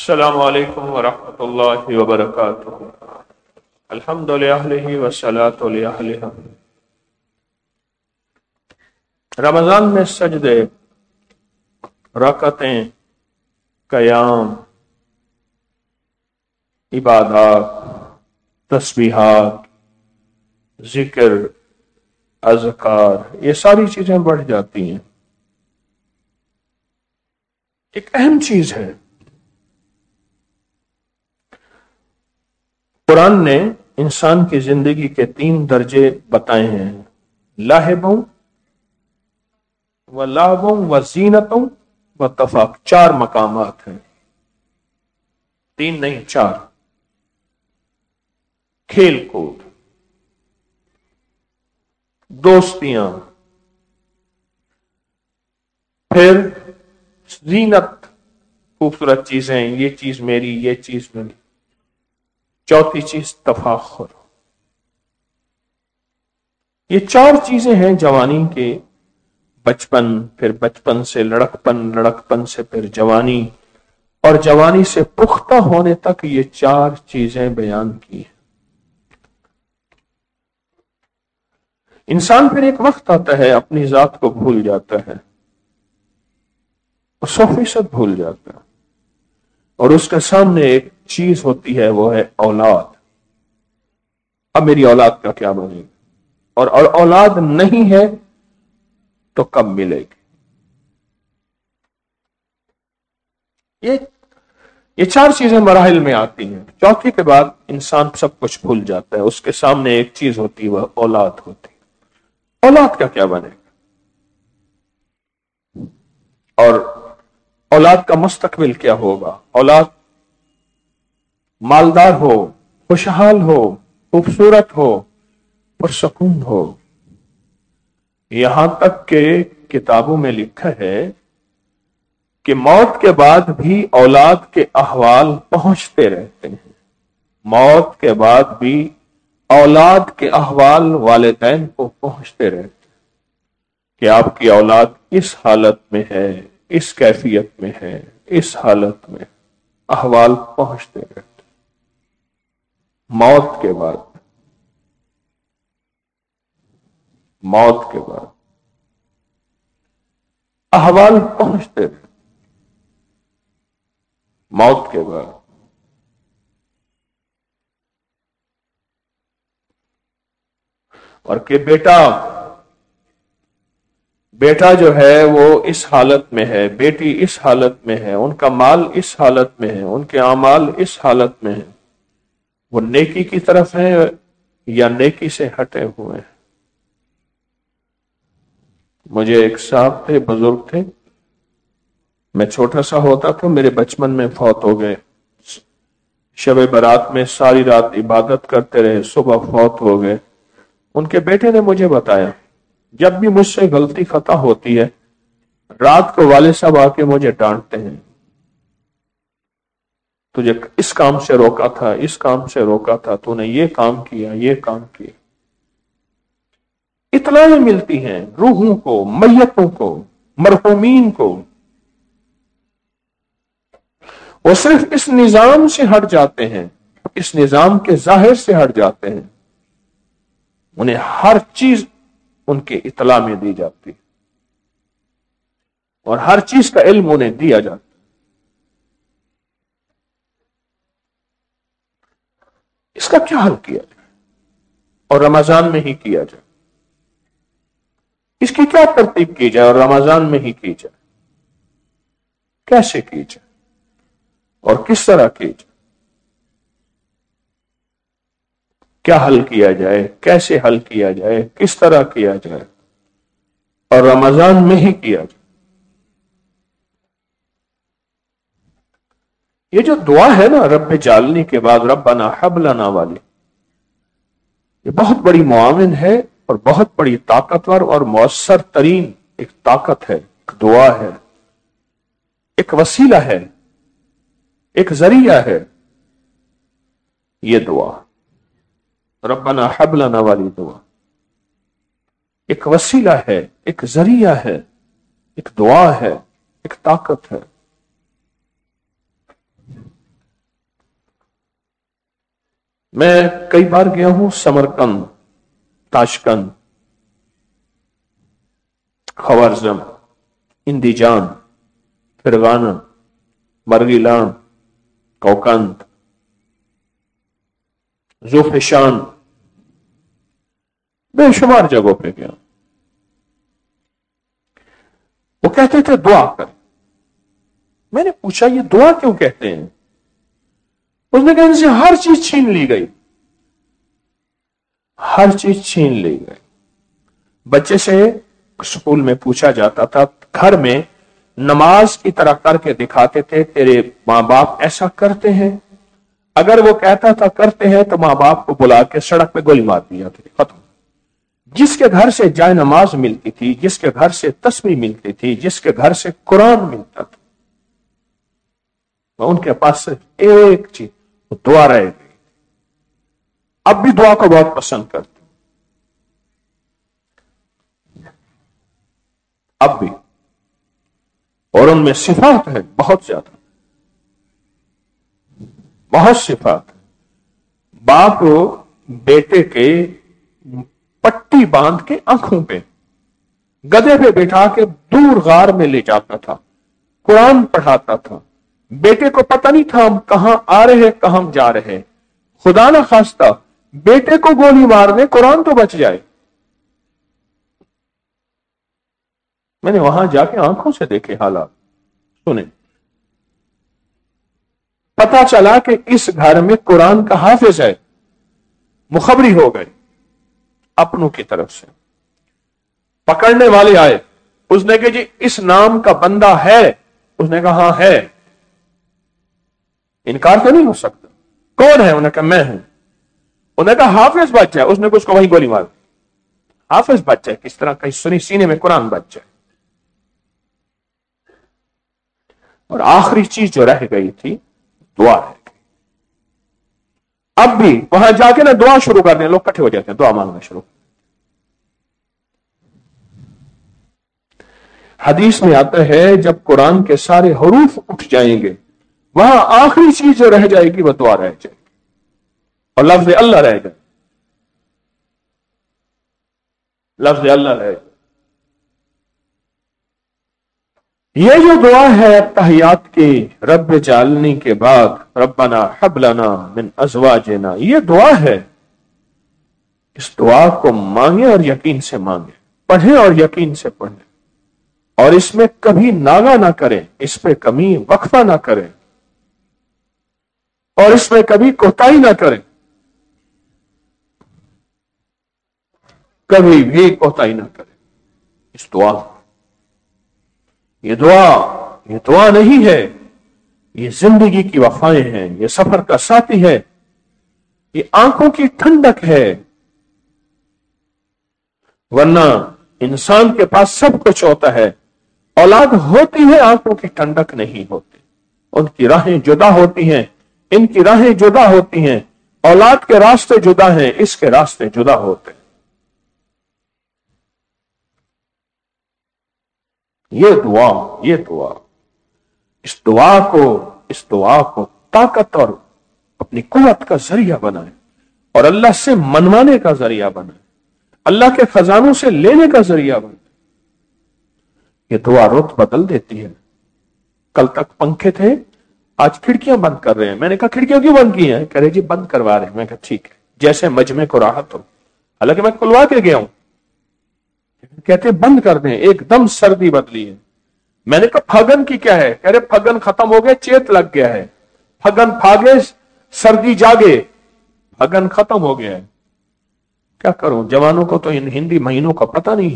السلام علیکم ورحمۃ اللہ وبرکاتہ۔ الحمد للہ والصلاۃ للہ۔ رمضان میں سجدے، رکعتیں، قیام، عبادات، تسبیحات، ذکر، اذکار، یہ ساری چیزیں بڑھ جاتی ہیں۔ ایک اہم چیز ہے، قرآن نے انسان کی زندگی کے 3 درجے بتائے ہیں: لاہبوں و لعبوں و زینتوں و تفاق۔ 4 مقامات ہیں، 3 نہیں 4۔ کھیل کود، دوستیاں، پھر زینت، خوبصورت چیزیں، یہ چیز میری، یہ چیز میری، چوتھی چیز تفاخر۔ یہ 4 چیزیں ہیں جوانی کے، بچپن، پھر بچپن سے لڑکپن، لڑکپن سے پھر جوانی، اور جوانی سے پختہ ہونے تک یہ 4 چیزیں بیان کی ہیں۔ انسان پھر ایک وقت آتا ہے اپنی ذات کو بھول جاتا ہے، 100% بھول جاتا ہے، اور اس کے سامنے ایک چیز ہوتی ہے، وہ ہے اولاد۔ اب میری اولاد کا کیا بنے گا، اور اولاد نہیں ہے تو کب ملے گی؟ یہ 4 چیزیں مراحل میں آتی ہیں۔ چوتھی کے بعد انسان سب کچھ بھول جاتا ہے، اس کے سامنے ایک چیز ہوتی ہے، وہ اولاد ہوتی ہے۔ اولاد کا کیا بنے گا، اور اولاد کا مستقبل کیا ہوگا؟ اولاد مالدار ہو، خوشحال ہو، خوبصورت ہو، پرسکون ہو۔ یہاں تک کہ کتابوں میں لکھا ہے کہ موت کے بعد بھی اولاد کے احوال پہنچتے رہتے ہیں۔ موت کے بعد بھی اولاد کے احوال والدین کو پہنچتے رہتے ہیں کہ آپ کی اولاد اس حالت میں ہے، اس کیفیت میں ہے، اس حالت میں، احوال پہنچتے رہتے ہیں۔ موت کے بعد، موت کے بعد احوال پہنچتے رہتے، موت کے بعد۔ اور کہ بیٹا جو ہے وہ اس حالت میں ہے، بیٹی اس حالت میں ہے، ان کا مال اس حالت میں ہے، ان کے اعمال اس حالت میں ہے، وہ نیکی کی طرف ہے یا نیکی سے ہٹے ہوئے ہیں۔ مجھے ایک صاحب تھے، بزرگ تھے، میں چھوٹا سا ہوتا تھا، میرے بچپن میں فوت ہو گئے۔ شب برات میں ساری رات عبادت کرتے رہے، صبح فوت ہو گئے۔ ان کے بیٹے نے مجھے بتایا، جب بھی مجھ سے غلطی خطا ہوتی ہے، رات کو والد صاحب آ کے مجھے ڈانٹتے ہیں، تجھے اس کام سے روکا تھا، اس کام سے روکا تھا، تو نے یہ کام کیا، یہ کام کیا۔ اطلاعیں ملتی ہیں روحوں کو، میتوں کو، مرحومین کو۔ وہ صرف اس نظام سے ہٹ جاتے ہیں، اس نظام کے ظاہر سے ہٹ جاتے ہیں، انہیں ہر چیز ان کے اطلاع میں دی جاتی ہے، اور ہر چیز کا علم انہیں دیا جاتا ہے۔ اس کا کیا حل کیا جائے، اور رمضان میں ہی کیا جائے؟ اس کی کیا ترتیب کی جائے اور رمضان میں ہی کی جائے؟ کیسے کی جائے اور کس طرح کی جائے؟ کیا حل کیا جائے، کیسے حل کیا جائے، کس طرح کیا جائے، اور رمضان میں ہی کیا جائے؟ یہ جو دعا ہے نا رب جعلنی کے بعد ربنا حب لنا والی، یہ بہت بڑی معاون ہے، اور بہت بڑی طاقتور اور مؤثر ترین ایک طاقت ہے، ایک دعا ہے، ایک وسیلہ ہے، ایک ذریعہ ہے۔ یہ دعا ربنا حب لنا والی دعا ایک وسیلہ ہے، ایک ذریعہ ہے، ایک دعا ہے، ایک طاقت ہے۔ میں کئی بار گیا ہوں سمرقند، تاشکند، خوارزم، اندیجان، فرغانہ، مرگیلان، کوکند، زوفشان، بے شمار جگہوں پہ گیا. وہ کہتے تھے دعا کر. میں نے پوچھا یہ دعا کیوں کہتے ہیں؟ اس نے کہا ان سے ہر چیز چھین لی گئی، ہر چیز چھین لی گئی. بچے سے اسکول میں پوچھا جاتا تھا، گھر میں نماز کی طرح کر کے دکھاتے تھے، تیرے ماں باپ ایسا کرتے ہیں؟ اگر وہ کہتا تھا کرتے ہیں تو ماں باپ کو بلا کے سڑک پہ گولی مار دیا تھا، ختم. جس کے گھر سے جائے نماز ملتی تھی، جس کے گھر سے تسبیح ملتی تھی، جس کے گھر سے قرآن ملتا تھا، ان کے پاس صرف ایک چیز، وہ دعا رہ گئی. اب بھی دعا کو بہت پسند کرتے، اب بھی. اور ان میں صفات ہے بہت زیادہ، بہت صفات ہے. باپ بیٹے کے پٹی باندھ کے آنکھوں پہ گدھے پہ بٹھا کے دور غار میں لے جاتا تھا، قرآن پڑھاتا تھا. بیٹے کو پتہ نہیں تھا ہم کہاں آ رہے کہاں جا رہے. خدا نہ خواستہ بیٹے کو گولی مار دے، قرآن تو بچ جائے. میں نے وہاں جا کے آنکھوں سے دیکھے حالات، سنیں. پتا چلا کہ اس گھر میں قرآن کا حافظ ہے. مخبری ہو گئے اپنوں کی طرف سے. پکڑنے والے آئے، اس نے کہا جی اس نام کا بندہ ہے؟ اس نے کہا ہاں ہے. انکار تو نہیں ہو سکتا. کون ہے؟ انہوں نے کہا میں ہوں. انہوں نے کہا حافظ بچہ ہے. اس نے اس کو وہیں گولی مار دی. حافظ بچہ ہے کس طرح کہیں سنی سینے میں قرآن بچہ ہے. اور آخری چیز جو رہ گئی تھی دعا رہ گئی. اب بھی وہاں جا کے نا دعا شروع کر دیں، لوگ کٹھے ہو جاتے ہیں دعا مانگنا شروع. حدیث میں آتا ہے جب قرآن کے سارے حروف اٹھ جائیں گے، وہاں آخری چیز جو رہ جائے گی وہ دعا رہ جائے گی اور لفظ اللہ رہ جائے. لفظ اللہ رہ جائے. یہ جو دعا ہے تحیات کی رب جعلنی کے بعد ربنا حب لنا من ازواجنا، یہ دعا ہے. اس دعا کو مانگیں اور یقین سے مانگیں، پڑھیں اور یقین سے پڑھیں، اور اس میں کبھی ناغہ نہ کریں، اس پہ کمی وقفہ نہ کریں، اور اس میں کبھی کوتاہی نہ کریں، کبھی بھی کوتاہی نہ کریں اس دعا. یہ دعا نہیں ہے، یہ زندگی کی وفائیں ہیں، یہ سفر کا ساتھی ہے، یہ آنکھوں کی ٹھنڈک ہے. ورنہ انسان کے پاس سب کچھ ہوتا ہے، اولاد ہوتی ہے، آنکھوں کی ٹھنڈک نہیں ہوتی. ان کی راہیں جدا ہوتی ہیں، ان کی راہیں جدا ہوتی ہیں. اولاد کے راستے جدا ہیں، اس کے راستے جدا ہوتے ہیں. یہ دعا اس دعا کو طاقت اور اپنی قوت کا ذریعہ بنائے اور اللہ سے منوانے کا ذریعہ بنائے، اللہ کے خزانوں سے لینے کا ذریعہ بنائے. یہ دعا رخ بدل دیتی ہے. کل تک پنکھے تھے، آج کھڑکیاں بند کر رہے ہیں. میں نے کہا کھڑکیاں کیوں بند کی ہیں؟ کہہ رہے جی بند کروا رہے ہیں. میں کہا ٹھیک ہے، جیسے مجمع کو راحت ہو. حالانکہ میں کھلوا کے گیا ہوں. کہتے بند کر دیں، ایک دم سردی بدلی ہے. میں نے کہا پھگن کی کیا ہے؟ کہہ رہے پھگن ختم ہو گئے، چیت لگ گیا ہے. پھگن پھاگے سردی جاگے، پھگن ختم ہو گیا ہے. کیا کروں؟ جوانوں کو تو ان ہندی مہینوں کا پتہ نہیں.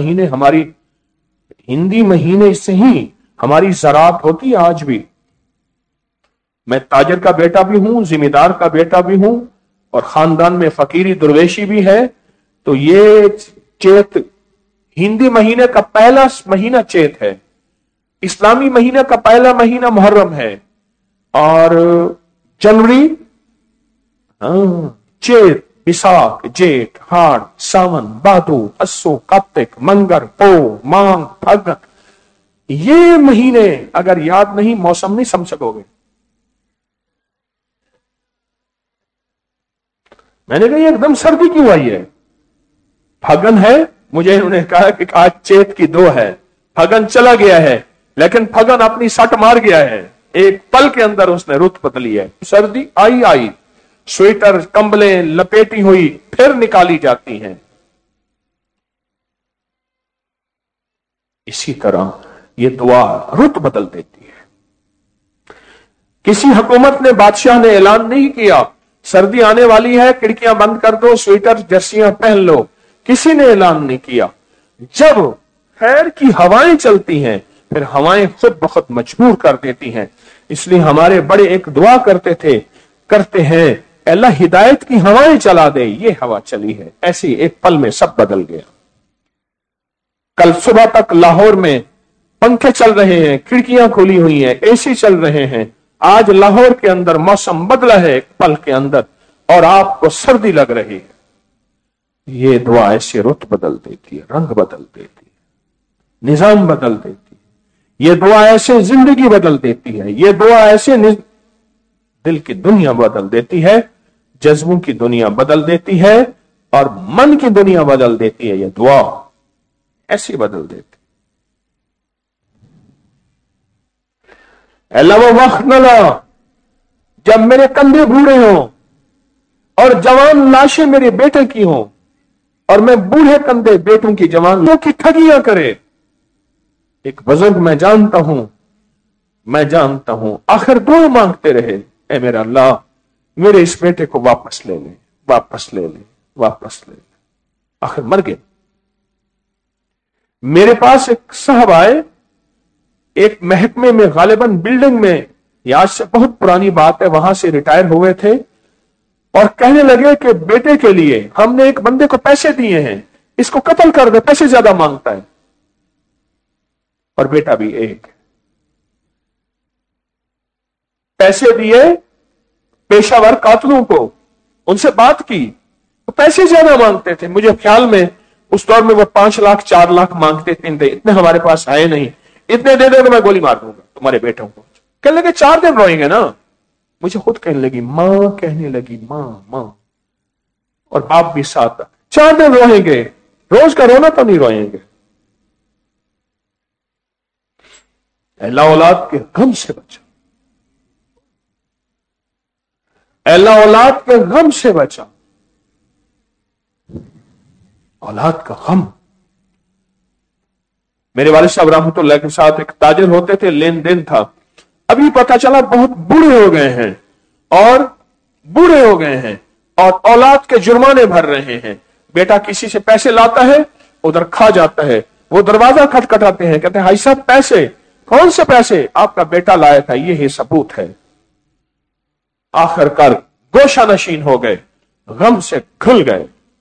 ہندی مہینے سے ہی ہماری زراعت ہوتی ہے آج بھی. میں تاجر کا بیٹا بھی ہوں، ذمہ دار کا بیٹا بھی ہوں، اور خاندان میں فقیری درویشی بھی ہے. تو یہ چیت ہندی مہینے کا پہلا مہینہ چیت ہے. اسلامی مہینہ کا پہلا مہینہ محرم ہے. اور جنوری چیت، بیساکھ، جیٹھ، ہاڑ، ساون، بھادو، اسو، کارتک، منگر، پو، ماگھ، پھگن. یہ مہینے اگر یاد نہیں، موسم نہیں سمجھ سکو گے. میں نے کہا یہ ایک دم سردی کیوں آئی ہے؟ پھگن ہے، مجھے انہوں نے کہا کہ آج چیت کی 2 ہے، پھگن چلا گیا ہے، لیکن پھگن اپنی سٹ مار گیا ہے، ایک پل کے اندر اس نے رت بدلی ہے۔ سردی آئی، سویٹر کمبلیں لپیٹی ہوئی پھر نکالی جاتی ہیں۔ اسی طرح یہ دعا رت بدل دیتی ہے۔ کسی حکومت نے، بادشاہ نے اعلان نہیں کیا سردی آنے والی ہے، کھڑکیاں بند کر دو، سویٹر جرسیاں پہن لو، کسی نے اعلان نہیں کیا۔ جب خیر کی ہوائیں چلتی ہیں پھر ہوائیں خود بخود مجبور کر دیتی ہیں۔ اس لیے ہمارے بڑے ایک دعا کرتے ہیں، اللہ ہدایت کی ہوائیں چلا دے۔ یہ ہوا چلی ہے، ایسی ایک پل میں سب بدل گیا۔ کل صبح تک لاہور میں پنکھے چل رہے ہیں، کھڑکیاں کھلی ہوئی ہیں، اے سی چل رہے ہیں، آج لاہور کے اندر موسم بدلا ہے ایک پل کے اندر اور آپ کو سردی لگ رہی ہے۔ یہ دعا ایسے رت بدل دیتی ہے، رنگ بدل دیتی ہے، نظام بدل دیتی ہے۔ یہ دعا ایسے زندگی بدل دیتی ہے، یہ دعا ایسے دل کی دنیا بدل دیتی ہے، جذبوں کی دنیا بدل دیتی ہے اور من کی دنیا بدل دیتی ہے۔ یہ دعا ایسی بدل دیتی۔ اللہ وہ وقت نہ لا جب میرے کندھے بوڑھے ہوں اور جوان لاشیں میرے بیٹے کی ہوں اور میں بوڑھے کندھے بیٹوں کی جوانوں کی ٹھگیاں کرے۔ ایک بزرگ میں جانتا ہوں آخر دعا مانگتے رہے، اے میرا اللہ میرے اس بیٹے کو واپس لے لے۔ آخر مر گئے۔ میرے پاس ایک صاحب آئے، ایک محکمے میں غالباً بلڈنگ میں، یہ آج سے بہت پرانی بات ہے، وہاں سے ریٹائر ہوئے تھے اور کہنے لگے کہ بیٹے کے لیے ہم نے ایک بندے کو پیسے دیے ہیں، اس کو قتل کر دے، پیسے زیادہ مانگتا ہے اور بیٹا بھی ایک۔ پیسے دیے پیشہ ور قاتلوں کو، ان سے بات کی، تو پیسے زیادہ مانگتے تھے۔ مجھے خیال میں اس دور میں وہ 5 لاکھ 4 لاکھ مانگتے تھے، اتنے ہمارے پاس آئے نہیں، اتنے دے دے تو میں گولی مار دوں گا تمہارے بیٹوں کو۔ کہنے لگے 4 دن روئیں گے نا؟ مجھے خود کہنے لگی ماں اور باپ بھی ساتھ، 4 دن روئیں گے، روز کا رونا تو نہیں روئیں گے۔ اللہ اولاد کے غم سے بچا، اللہ اولاد کے غم سے بچا، اولاد کا غم۔ میرے والد صاحب رحمۃ اللہ کے ساتھ ایک تاجر ہوتے تھے، لین دین تھا، ابھی پتا چلا بہت بوڑھے ہو گئے ہیں اور اولاد کے جرمانے بھر رہے ہیں۔ بیٹا کسی سے پیسے لاتا ہے، ادھر کھا جاتا ہے، وہ دروازہ کھٹکھٹاتے ہیں، کہتے ہیں بھائی صاحب پیسے، کون سے پیسے؟ آپ کا بیٹا لایا تھا، یہ ثبوت ہے۔ آخر کار گوشہ نشین ہو گئے، غم سے کھل گئے،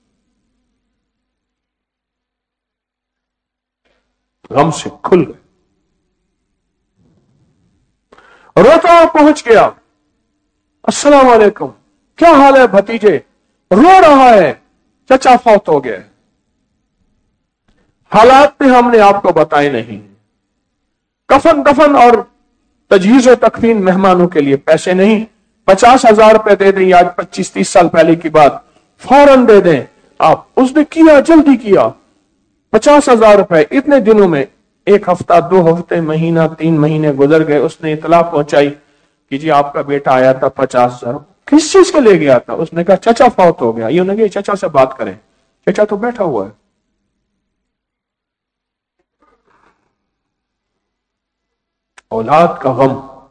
غم سے کھل گئے۔ روتا پہنچ گیا، السلام علیکم، کیا حال ہے بھتیجے؟ رو رہا ہے، چچا فوت ہو گیا۔ حالات پہ ہم نے آپ کو بتائے نہیں، کفن دفن اور تجہیز و تکفین مہمانوں کے لیے پیسے نہیں، 50,000 روپے دے دیں، آج 25-30 سال پہلے کی بات، فوراً دے دیں آپ۔ اس نے کیا، جلدی کیا، 50,000 روپے اتنے دنوں میں، 1 ہفتہ 2 ہفتے، مہینہ 3 مہینے گزر گئے۔ اس نے اطلاع پہنچائی کہ جی آپ کا بیٹا آیا تھا 50,000، کس چیز کے لے گیا تھا؟ اس نے کہا چچا فوت ہو گیا۔ یہ انہوں نے کہا چچا سے بات کریں، چچا تو بیٹھا ہوا ہے۔ اولاد کا غم،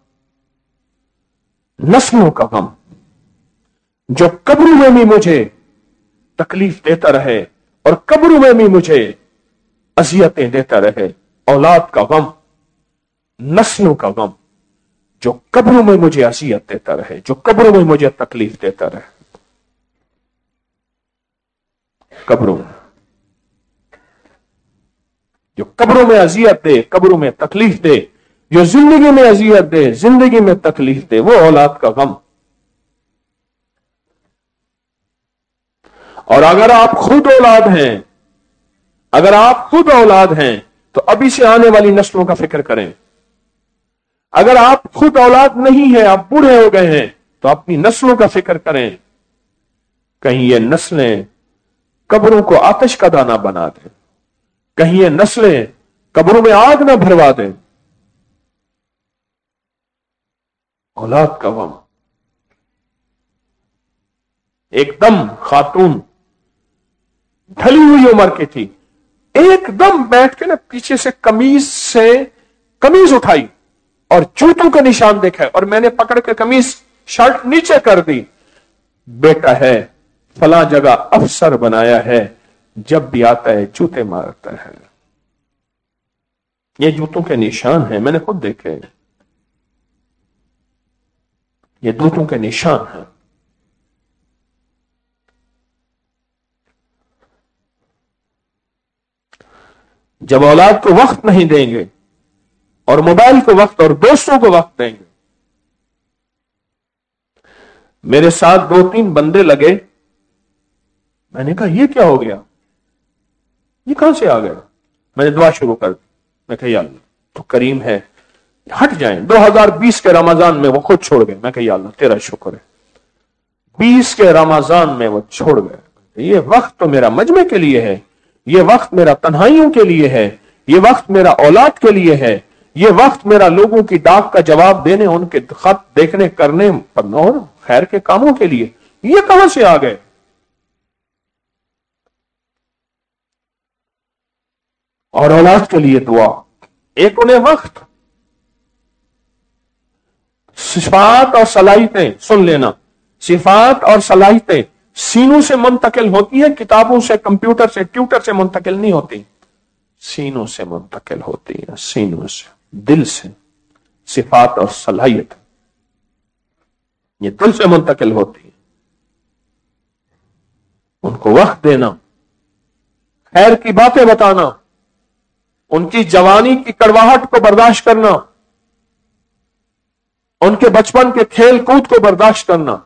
نسلوں کا غم، جو قبروں میں بھی مجھے تکلیف دیتا رہے اور قبروں میں بھی مجھے اذیتیں دیتا رہے۔ اولاد کا غم، نسلوں کا غم، جو قبروں میں مجھے اذیت دیتا رہے، جو قبروں میں مجھے تکلیف دیتا رہے۔ قبروں میں جو قبروں میں اذیت دے، قبروں میں تکلیف دے، جو زندگی میں اذیت دے، زندگی میں تکلیف دے، وہ اولاد کا غم۔ اور اگر آپ خود اولاد ہیں تو ابھی سے آنے والی نسلوں کا فکر کریں۔ اگر آپ خود اولاد نہیں ہیں، آپ بوڑھے ہو گئے ہیں، تو اپنی نسلوں کا فکر کریں۔ کہیں یہ نسلیں قبروں کو آتش کا دانہ بنا دیں، کہیں یہ نسلیں قبروں میں آگ نہ بھروا دیں۔ اولاد کا غم۔ ایک دم خاتون ڈھلی ہوئی عمر کی تھی، ایک دم بیٹھ کے نا پیچھے سے قمیض اٹھائی اور جوتوں کا نشان دیکھا، اور میں نے پکڑ کے قمیض شرٹ نیچے کر دی۔ بیٹا ہے فلاں جگہ افسر بنایا ہے، جب بھی آتا ہے جوتے مارتا ہے۔ یہ جوتوں کے نشان ہیں، میں نے خود دیکھے، یہ جوتوں کے نشان ہیں۔ جب اولاد کو وقت نہیں دیں گے اور موبائل کو وقت اور دوستوں کو وقت دیں گے۔ میرے ساتھ 2-3 بندے لگے، میں نے کہا یہ کیا ہو گیا، یہ کہاں سے آ گیا؟ میں نے دعا شروع کر دی، میں کہا یا اللہ تو کریم ہے، ہٹ جائیں۔ 2020 کے رمضان میں وہ خود چھوڑ گئے، میں کہا یا اللہ تیرا شکر ہے، 20 کے رمضان میں وہ چھوڑ گئے۔ یہ وقت تو میرا مجمع کے لیے ہے، یہ وقت میرا تنہائیوں کے لیے ہے، یہ وقت میرا اولاد کے لیے ہے، یہ وقت میرا لوگوں کی ڈاک کا جواب دینے، ان کے خط دیکھنے کرنے اور خیر کے کاموں کے لیے۔ یہ کہاں سے آ گئے؟ اور اولاد کے لیے دعا۔ ایک انہیں وقت، صفات اور صلاحیتیں، سن لینا، صفات اور صلاحیتیں سینوں سے منتقل ہوتی ہے، کتابوں سے، کمپیوٹر سے، ٹیوٹر سے منتقل نہیں ہوتی، سینوں سے منتقل ہوتی ہے، سینوں سے، دل سے۔ صفات اور صلاحیت یہ دل سے منتقل ہوتی ہے۔ ان کو وقت دینا، خیر کی باتیں بتانا، ان کی جوانی کی کڑواہٹ کو برداشت کرنا، ان کے بچپن کے کھیل کود کو برداشت کرنا،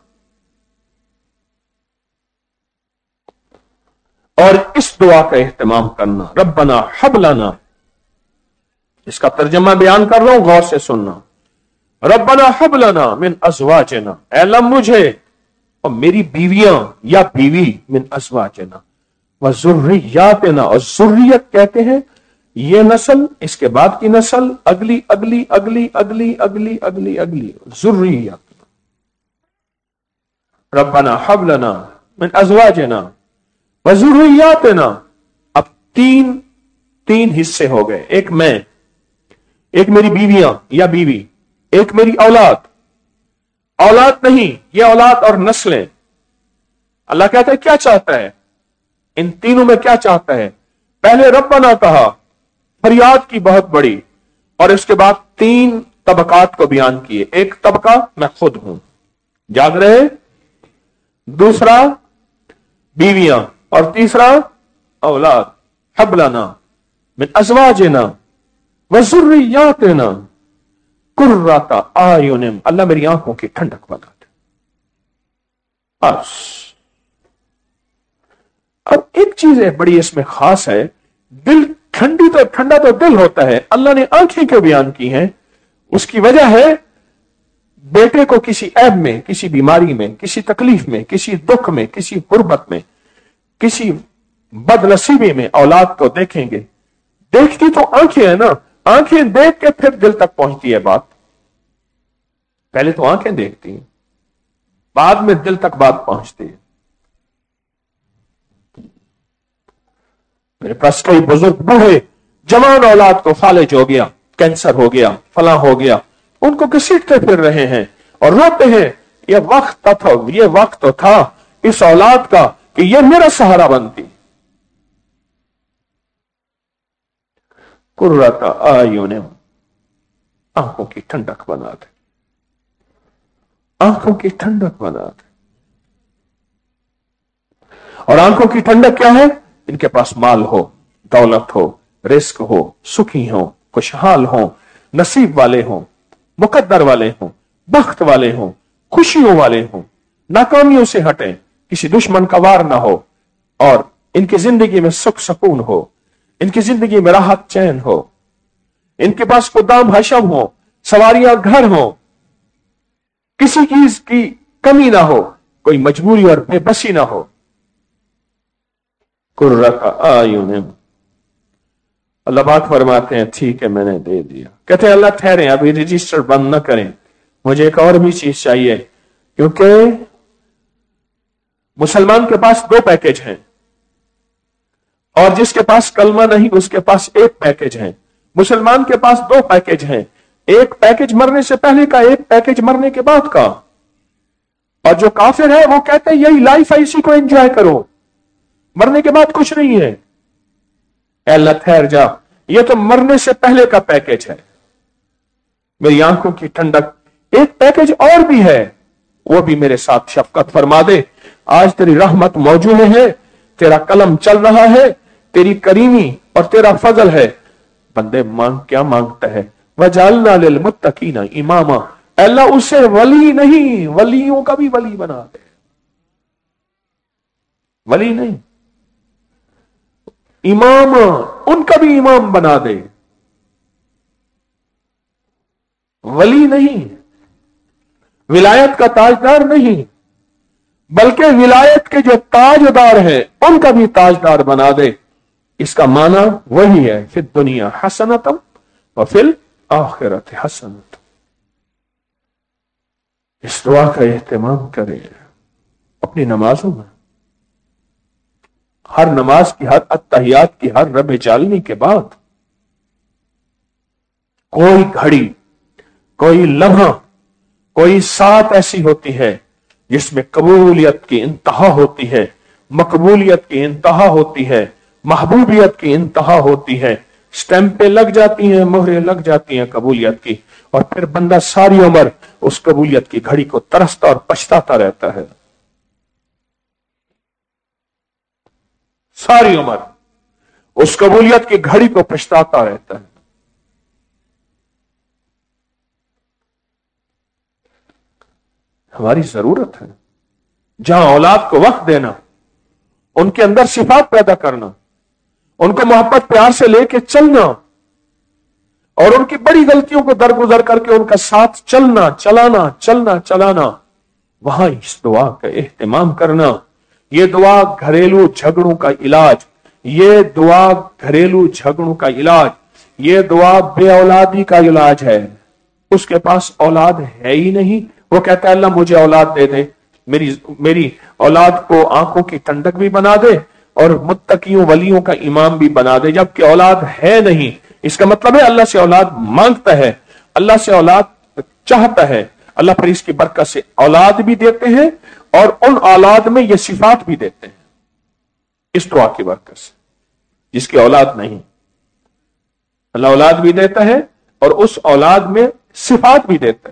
اور اس دعا کا اہتمام کرنا، ربنا حب لنا۔ اس کا ترجمہ بیان کر رہا ہوں، غور سے سننا۔ ربنا حب لنا من ازواجنا، اے اللہ مجھے اور میری بیویاں یا بیوی، من ازواجنا وذریاتنا، اور ذریت کہتے ہیں یہ نسل، اس کے بعد کی نسل، اگلی اگلی اگلی اگلی اگلی اگلی اگلی ذریات۔ ربنا حب لنا من ازواجنا وذریاتنا۔ اب تین حصے ہو گئے، ایک میں، ایک میری بیویاں یا بیوی، ایک میری اولاد۔ اولاد نہیں، یہ اولاد اور نسلیں۔ اللہ کہتا ہے کیا چاہتا ہے ان تینوں میں، کیا چاہتا ہے؟ پہلے ربنا کہا، فریاد کی بہت بڑی، اور اس کے بعد 3 طبقات کو بیان کیے۔ ایک طبقہ میں خود ہوں، جاگ رہے، دوسرا بیویاں، اور تیسرا اولاد۔ حب لنا من ازواجنا وذریاتنا قرۃ اعین، اللہ میری آنکھوں کی ٹھنڈک بنا دے۔ بس اب ایک چیز ہے بڑی اس میں خاص ہے، دل ٹھنڈا تو دل ہوتا ہے، اللہ نے آنکھیں کیوں بیان کی ہیں؟ اس کی وجہ ہے بیٹے کو کسی عیب میں، کسی بیماری میں، کسی تکلیف میں، کسی دکھ میں، کسی غربت میں، کسی بد نصیبی میں اولاد کو دیکھیں گے۔ دیکھتی تو آنکھیں ہیں نا، آنکھیں دیکھ کے پھر دل تک پہنچتی ہے بات۔ پہلے تو آنکھیں دیکھتی ہیں، بعد میں دل تک بات پہنچتی ہے۔ میرے پاس کئی بزرگ بوڑھے جوان اولاد کو فالج ہو گیا، کینسر ہو گیا، فلاں ہو گیا، ان کو گھسیٹتے پھر رہے ہیں اور روتے ہیں۔ یہ وقت تو تھا اس اولاد کا کہ یہ میرا سہارا بنتی۔ قرۃ اعین، آنکھوں کی ٹھنڈک بنا دے، آنکھوں کی ٹھنڈک بنا دے۔ اور آنکھوں کی ٹھنڈک کیا ہے؟ ان کے پاس مال ہو، دولت ہو، رزق ہو، سکھی ہوں، خوشحال ہوں، نصیب والے ہوں، مقدر والے ہوں، بخت والے ہوں، خوشیوں والے ہوں، ناکامیوں سے ہٹیں، کسی دشمن کا وار نہ ہو، اور ان کی زندگی میں سکھ سکون ہو، ان کی زندگی میں راحت چین ہو، ان کے پاس قدام حشم ہو، سواریاں گھر ہوں، کسی چیز کی کمی نہ ہو، कोई मजबूरी और बेबसी ना हो। कुर्रत आयुन, अल्लाह पाक फरमाते हैं ठीक है मैंने दे दिया। कहते हैं अल्लाह ठहरे, अभी रजिस्टर बंद न करें, मुझे एक और भी चीज चाहिए, क्योंकि मुसलमान के पास 2 पैकेज हैं और जिसके पास कलमा नहीं उसके पास 1 पैकेज है। मुसलमान के पास 2 पैकेज हैं, एक पैकेज मरने से पहले का, एक पैकेज मरने के बाद का। और जो काफिर है वो कहते हैं यही लाइफ है, इसी को एंजॉय करो, मरने के बाद कुछ नहीं है। अल्लाह ठहर जा, ये तो मरने से पहले का पैकेज है। मेरी आंखों की ठंडक, एक पैकेज और भी है, वो भी मेरे साथ शफकत फरमा दे। आज तेरी रहमत मौजूद है, तेरा कलम चल रहा है, तेरी करीमी और तेरा फजल है। बंदे मांग क्या मांगता है, वजालना लिल मुत्तकीना इमामा, अल्लाह उसे वली नहीं, वलियों का भी वली बना दे। वली नहीं, इमाम, उनका भी इमाम बना दे। वली नहीं, विलायत का ताजदार नहीं, बल्कि विलायत के जो ताजदार है उनका भी ताजदार बना दे। इसका माना वही है, फिर दुनिया हसनतम और फिर आखिरत हसनत। इस दुआ का एहतमाम करें अपनी नमाजों में। हर नमाज की, हर अत्तहियात की, हर रब जालनी के बाद कोई घड़ी, कोई लम्हा, कोई सात ऐसी होती है जिसमें कबूलियत की इंतहा होती है, मकबूलियत की इंतहा होती है, महबूबियत की इंतहा होती है। स्टैंपें लग जाती हैं, मोहरें लग जाती हैं कबूलियत की, और फिर बंदा सारी उम्र उस कबूलियत की घड़ी को तरसता और पछताता रहता है। सारी उम्र उस कबूलियत की घड़ी को पछताता रहता है। हमारी जरूरत है जहां औलाद को वक्त देना, उनके अंदर सिफात पैदा करना, उनको मोहब्बत प्यार से लेके चलना, और उनकी बड़ी गलतियों को दरगुजर करके उनका साथ चलना, चलाना, वहां इस दुआ का एहतमाम करना। ये दुआ घरेलू झगड़ों का इलाज, ये दुआ घरेलू झगड़ों का इलाज, ये दुआ बे औलादी का इलाज है। उसके पास औलाद है ही नहीं, वो कहता है अल्लाह मुझे औलाद दे दे, मेरी औलाद को आंखों की ठंडक भी बना दे और मुत्तकियों वलियों का इमाम भी बना दे, जबकि औलाद है नहीं। इसका मतलब है अल्लाह से औलाद मांगता है, अल्लाह से औलाद चाहता है। अल्लाह फिर इसकी बरकत से औलाद भी देते हैं और उन औलाद में ये सिफात भी देते हैं, इस दुआ की बरकत से। जिसकी औलाद नहीं, अल्लाह औलाद भी देता है और उस औलाद में सिफात भी देता है।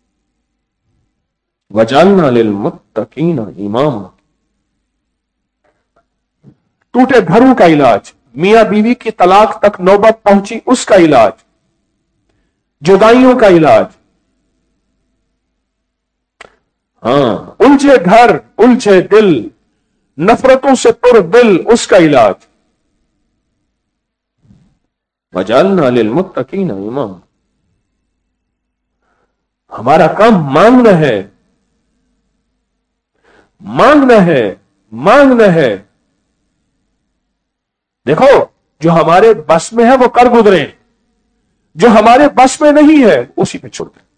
वजालना लिल मुत्तकीना इमामा। टूटे घरों का इलाज, मियां बीवी की तलाक तक नौबत पहुंची उसका इलाज, जुदाइयों का इलाज, हाँ, उलझे घर, उलझे दिल, नफरतों से पुर दिल, उसका इलाज। वजालना लिल मुत्तकीना इमामा। हमारा काम मांगना है, मांगना है, मांगना है। देखो, जो हमारे बस में है वो कर गुजरे, जो हमारे बस में नहीं है उसी पे छोड़ दे।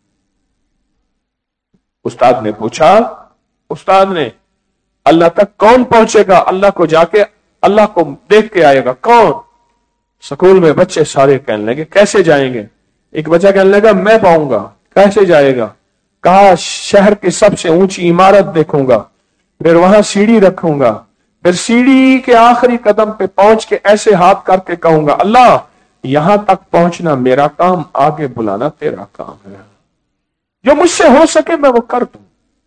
उस्ताद ने पूछा, उस्ताद ने, अल्लाह तक कौन पहुंचेगा? अल्लाह को जाके अल्लाह को देख के आएगा कौन? स्कूल में बच्चे सारे कहने लगे कैसे जाएंगे? एक बच्चा कहने लगा मैं पाऊंगा। कैसे जाएगा? कहा शहर की सबसे ऊंची इमारत देखूंगा, फिर वहां सीढ़ी रखूंगा, फिर सीढ़ी के आखिरी कदम पे पहुंच के ऐसे हाथ करके कहूंगा अल्लाह यहां तक पहुंचना मेरा काम, आगे बुलाना तेरा काम है। जो मुझसे हो सके मैं वो कर दूं,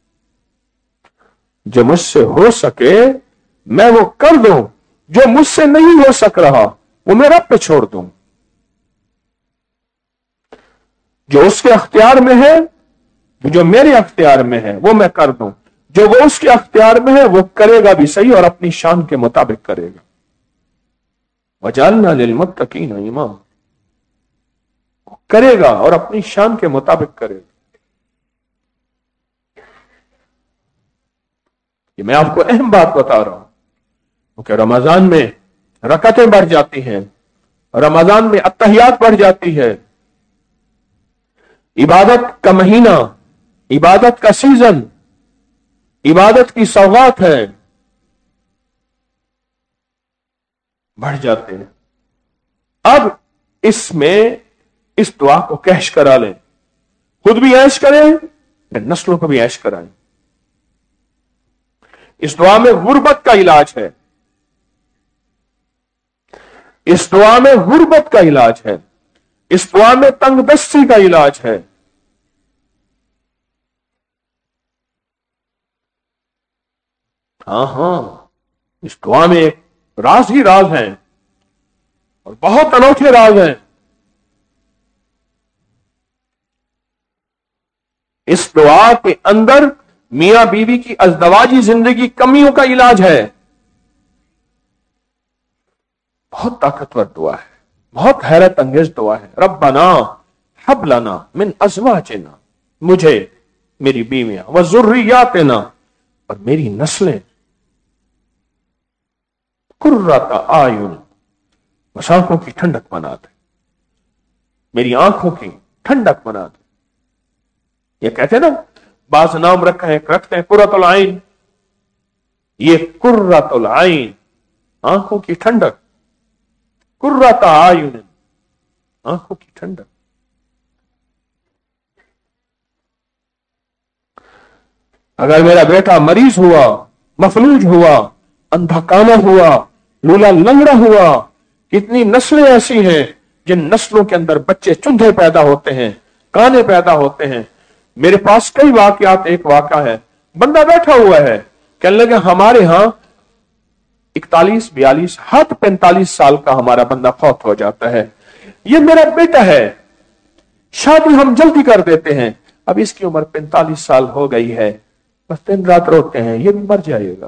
जो मुझसे हो सके मैं वो कर दूं, जो मुझसे नहीं हो सक रहा वो मैं रब पे छोड़ दूं। जो उसके अख्तियार में है, जो मेरे अख्तियार में है वो मैं कर दूं, जो वो उसके अख्तियार में है वो करेगा भी सही और अपनी शान के मुताबिक करेगा। वजालना लिल मुत्तकीना इमामा, करेगा और अपनी शान के मुताबिक करेगा। یہ میں آپ کو اہم بات بتا رہا ہوں، کیونکہ رمضان میں رکعتیں بڑھ جاتی ہیں، رمضان میں اتحیات بڑھ جاتی ہے، عبادت کا مہینہ، عبادت کا سیزن، عبادت کی سوغات ہے، بڑھ جاتے ہیں۔ اب اس میں اس دعا کو کیش کرا لیں، خود بھی عیش کریں، پھر نسلوں کو بھی عیش کرائیں۔ اس دعا میں غربت کا علاج ہے، اس دعا میں غربت کا علاج ہے، اس دعا میں تنگ دستی کا علاج ہے۔ ہاں اس دعا میں ایک راز ہی راز ہیں، اور بہت انوکھے راز ہیں۔ اس دعا کے اندر میاں بیوی کی ازدواجی زندگی کمیوں کا علاج ہے۔ بہت طاقتور دعا ہے، بہت حیرت انگیز دعا ہے۔ ربنا حب لنا من ازواجنا، مجھے، میری بیویاں، وذریاتنا، اور میری نسلیں، قرۃ اعین، بس آنکھوں کی ٹھنڈک بنا دے، میری آنکھوں کی ٹھنڈک بنا دے۔ یہ کہتے ہیں نا، بعض نام رکھتے ہیں قرۃ العین، یہ قرۃ العین، آنکھوں کی ٹھنڈک، قرۃ اعین، آنکھوں کی ٹھنڈک۔ اگر میرا بیٹا مریض ہوا، مفلوج ہوا، اندھا کانا ہوا، لولا لنگڑا ہوا، کتنی نسلیں ایسی ہیں جن نسلوں کے اندر بچے چندھے پیدا ہوتے ہیں، کانے پیدا ہوتے ہیں۔ میرے پاس کئی واقعات، ایک واقعہ ہے، بندہ بیٹھا ہوا ہے، کہنے لگے ہمارے ہاں 41 42 ہاتھ 45 سال کا ہمارا بندہ فوت ہو جاتا ہے، یہ میرا بیٹا ہے، شادی ہم جلدی کر دیتے ہیں، اب اس کی عمر 45 سال ہو گئی ہے، بس دن رات روتے ہیں یہ بھی مر جائے گا۔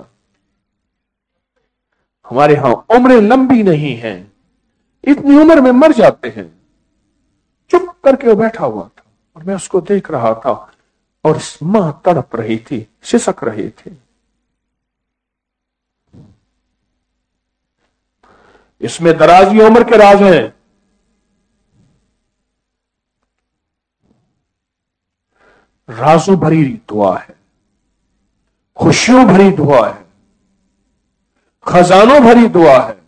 ہمارے ہاں عمریں لمبی نہیں ہیں، اتنی عمر میں مر جاتے ہیں۔ چپ کر کے وہ بیٹھا ہوا تھا اور میں اس کو دیکھ رہا تھا، اور ماں تڑپ رہی تھی، سسک رہی تھی۔ اس میں درازی عمر کے راز ہیں۔ رازوں بھری دعا ہے، خوشیوں بھری دعا ہے، خزانوں بھری دعا ہے۔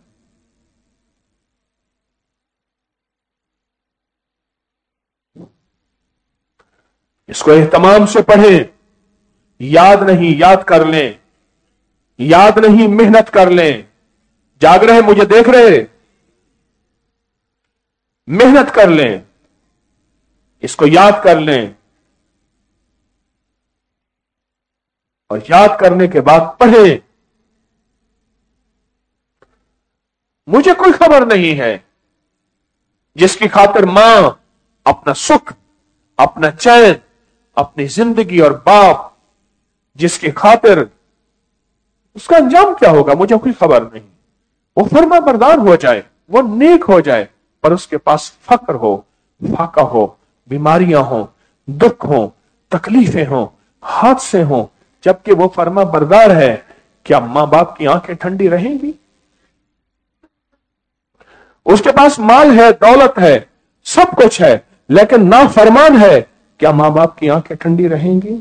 اس کو اہتمام سے پڑھیں، یاد نہیں یاد کر لیں، یاد نہیں محنت کر لیں۔ جاگ رہے مجھے دیکھ رہے، محنت کر لیں، اس کو یاد کر لیں، اور یاد کرنے کے بعد پڑھیں۔ مجھے کوئی خبر نہیں ہے جس کی خاطر ماں اپنا سکھ، اپنا چین، اپنی زندگی اور باپ، جس کی خاطر اس کا انجام کیا ہوگا مجھے کوئی خبر نہیں۔ وہ فرما بردار ہو جائے، وہ نیک ہو جائے، پر اس کے پاس فقر ہو، فاقہ ہو، بیماریاں ہوں، دکھ ہوں، تکلیفیں ہوں، حادثے ہوں، جبکہ وہ فرما بردار ہے، کیا ماں باپ کی آنکھیں ٹھنڈی رہیں گی؟ اس کے پاس مال ہے، دولت ہے، سب کچھ ہے، لیکن نافرمان ہے، کیا ماں باپ کی آنکھیں ٹھنڈی رہیں گی؟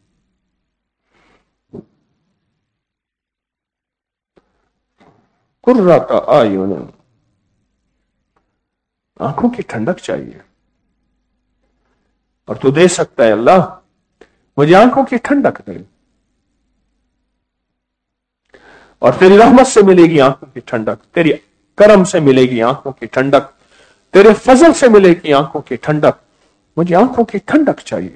قرۃ اعین، آنکھوں کی ٹھنڈک چاہیے، اور تو دے سکتا ہے اللہ، مجھے آنکھوں کی ٹھنڈک دے، اور تیری رحمت سے ملے گی آنکھوں کی ٹھنڈک، تیری کرم سے ملے گی آنکھوں کی ٹھنڈک، تیرے فضل سے ملے گی آنکھوں کی ٹھنڈک، مجھے آنکھوں کی ٹھنڈک چاہیے،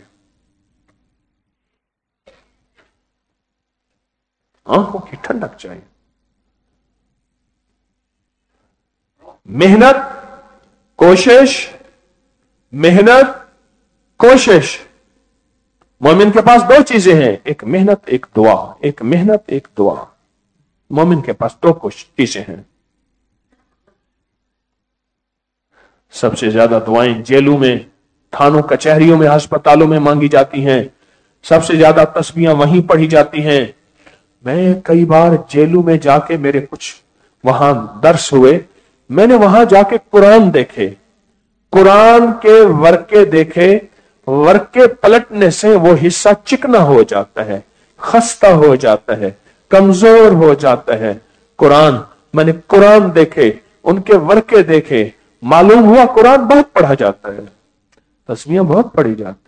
آنکھوں کی ٹھنڈک چاہیے۔ محنت، کوشش، محنت، کوشش، مومن کے پاس دو چیزیں ہیں، ایک محنت ایک دعا، ایک محنت ایک دعا، مومن کے پاس دو چیزیں ہیں۔ سب سے زیادہ دعائیں جیلوں میں، تھانوں کچہریوں میں، ہسپتالوں میں مانگی جاتی ہیں، سب سے زیادہ تسبیحاں وہیں پڑھی جاتی ہیں، میں کئی بار جیلوں میں جا کے میرے کچھ وہاں درس ہوئے، میں نے وہاں جا کے قرآن دیکھے، قرآن کے ورقے دیکھے، ورقے پلٹنے سے وہ حصہ چکنا ہو جاتا ہے، خستہ ہو جاتا ہے، کمزور ہو جاتا ہے قرآن۔ میں نے قرآن دیکھے، ان کے ورقے دیکھے، معلوم ہوا قرآن بہت پڑھا جاتا ہے، تسبیحاں بہت پڑھی جاتی۔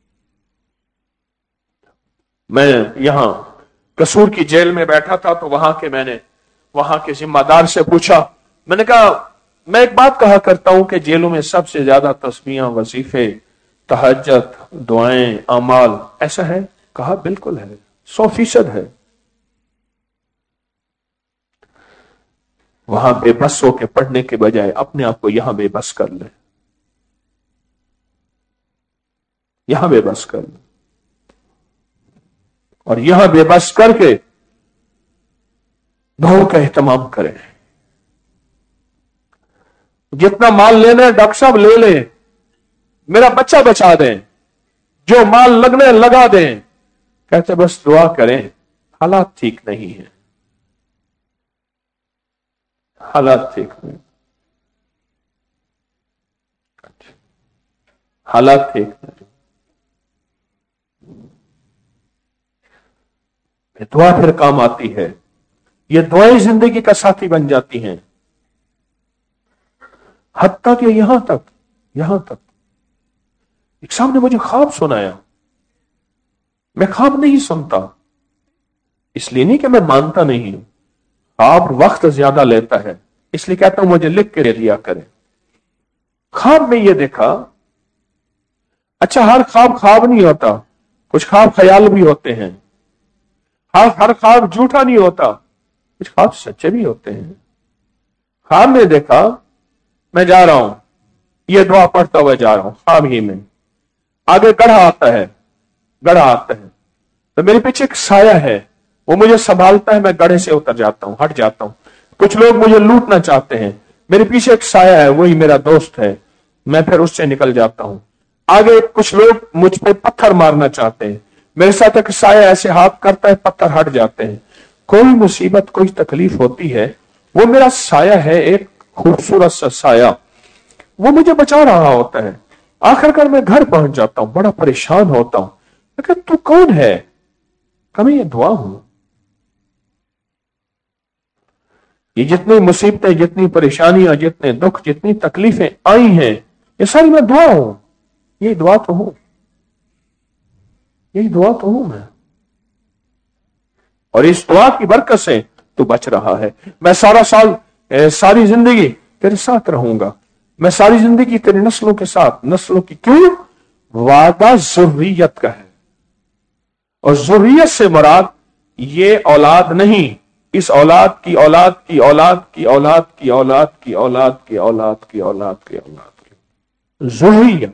میں یہاں قصور کی جیل میں بیٹھا تھا تو میں نے وہاں کے ذمہ دار سے پوچھا، میں نے کہا میں ایک بات کہا کرتا ہوں کہ جیلوں میں سب سے زیادہ تسبیحاں، وظیفے، تہجد، دعائیں، اعمال، ایسا ہے؟ کہا بالکل ہے، 100% ہے۔ وہاں بے بس ہو کے پڑھنے کے بجائے اپنے آپ کو یہاں بے بس کر لیں، یہاں بے بس کر لیں، اور یہاں بے بس کر کے دعاؤں کا اہتمام کریں۔ جتنا مال لینا ہے ڈاکٹر صاحب لے لیں، میرا بچہ بچا دیں، جو مال لگنے لگا دیں، کہتے بس دعا کریں، حالات ٹھیک نہیں ہیں، حالات ٹھیک نہیں، حالات ٹھیک نہیں۔ دعا پھر کام آتی ہے، یہ دعائیں زندگی کا ساتھی بن جاتی ہیں، حتیٰ کہ یہاں تک ایک صاحب نے مجھے خواب سنایا۔ میں خواب نہیں سنتا، اس لیے نہیں کہ میں مانتا نہیں ہوں، خواب وقت زیادہ لیتا ہے، اس لیے کہتا ہوں مجھے لکھ کے دیا کریں۔ خواب میں یہ دیکھا، اچھا ہر خواب نہیں ہوتا، کچھ خواب خیال بھی ہوتے ہیں، ہر خواب جھوٹا نہیں ہوتا، کچھ خواب سچے بھی ہوتے ہیں۔ خواب میں دیکھا میں جا رہا ہوں، یہ دعا پڑھتا ہوا جا رہا ہوں، خواب ہی میں آگے گڑھا آتا ہے تو میرے پیچھے ایک سایہ ہے، وہ مجھے سنبھالتا ہے، میں گڑھے سے اتر جاتا ہوں، ہٹ جاتا ہوں۔ کچھ لوگ مجھے لوٹنا چاہتے ہیں، میرے پیچھے ایک سایہ ہے، وہی میرا دوست ہے، میں پھر اس سے نکل جاتا ہوں۔ آگے کچھ لوگ مجھ پہ پتھر مارنا چاہتے ہیں، میرے ساتھ ایک سایہ ایسے ہاتھ کرتا ہے، پتھر ہٹ جاتے ہیں۔ کوئی مصیبت، کوئی تکلیف ہوتی ہے، وہ میرا سایہ ہے، ایک خوبصورت سا سایہ، وہ مجھے بچا رہا ہوتا ہے۔ آخر کر میں گھر پہنچ جاتا ہوں، بڑا پریشان ہوتا ہوں، لیکن تو کون ہے؟ کہ میں یہ دعا ہوں۔ یہ جتنی مصیبتیں، جتنی پریشانیاں، جتنے دکھ، جتنی تکلیفیں آئی ہیں، یہ ساری میں دعا ہوں، یہی دعا تو ہوں، یہی دعا تو ہوں میں، اور اس دعا کی برکت سے تو بچ رہا ہے۔ میں ساری زندگی تیرے ساتھ رہوں گا، میں ساری زندگی تیری نسلوں کے ساتھ، نسلوں کی، کیوں؟ وعدہ ذریت کا ہے، اور ذریت سے مراد یہ اولاد نہیں، اس اولاد کی اولاد کی اولاد کی اولاد کی اولاد کی اولاد کی اولاد کی اولاد کی اولاد کی ذریت۔